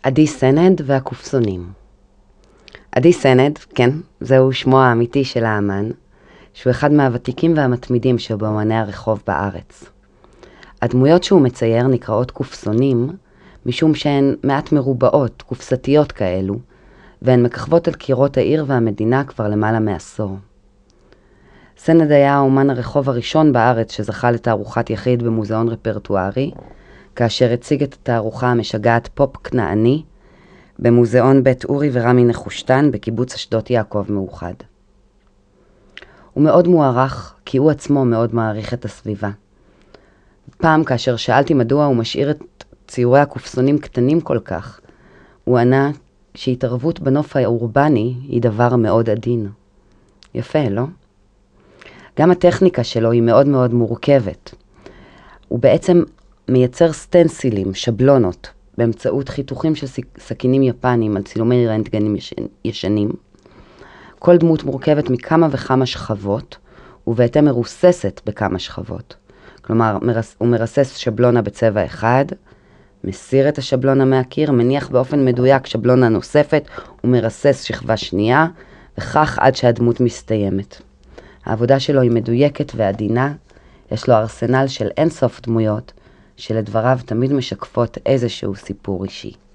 עדי סנד והקופסונים. עדי סנד, כן, זהו שמו האמיתי של האמן, שהוא אחד מהוותיקים והמתמידים שבאמני הרחוב בארץ. הדמויות שהוא מצייר נקראות קופסונים, משום שהן מעט מרובעות, קופסתיות כאלו, והן מככבות על קירות העיר והמדינה כבר למעלה מעשור. סנד היה האומן הרחוב הראשון בארץ שזכה לתערוכת יחיד במוזיאון רפרטוארי, כאשר הציג את התערוכה המשגעת פופ כנעני במוזיאון בית אורי ורמי נחושתן בקיבוץ אשדות יעקב מאוחד. הוא מאוד מוערך כי הוא עצמו מאוד מעריך את הסביבה. פעם כאשר שאלתי מדוע הוא משאיר את ציורי הקופסונים קטנים כל כך, הוא ענה שהתערבות בנוף האורבני היא דבר מאוד עדין. יפה, לא? גם הטכניקה שלו היא מאוד מאוד מורכבת. הוא בעצם מייצר סטנסילים, שבלונות, באמצעות חיתוכים של סכינים יפנים על צילומי רנטגנים ישנים. כל דמות מורכבת מכמה וכמה שכבות, ובהתאם מרוססת בכמה שכבות. כלומר, הוא מרסס שבלונה בצבע אחד, מסיר את השבלונה מהקיר, מניח באופן מדויק שבלונה נוספת, ומרסס שכבה שנייה, וכך עד שהדמות מסתיימת. העבודה שלו היא מדויקת ועדינה, יש לו ארסנל של אינסוף דמויות, שלדבריו תמיד משקפות איזשהו סיפור אישי.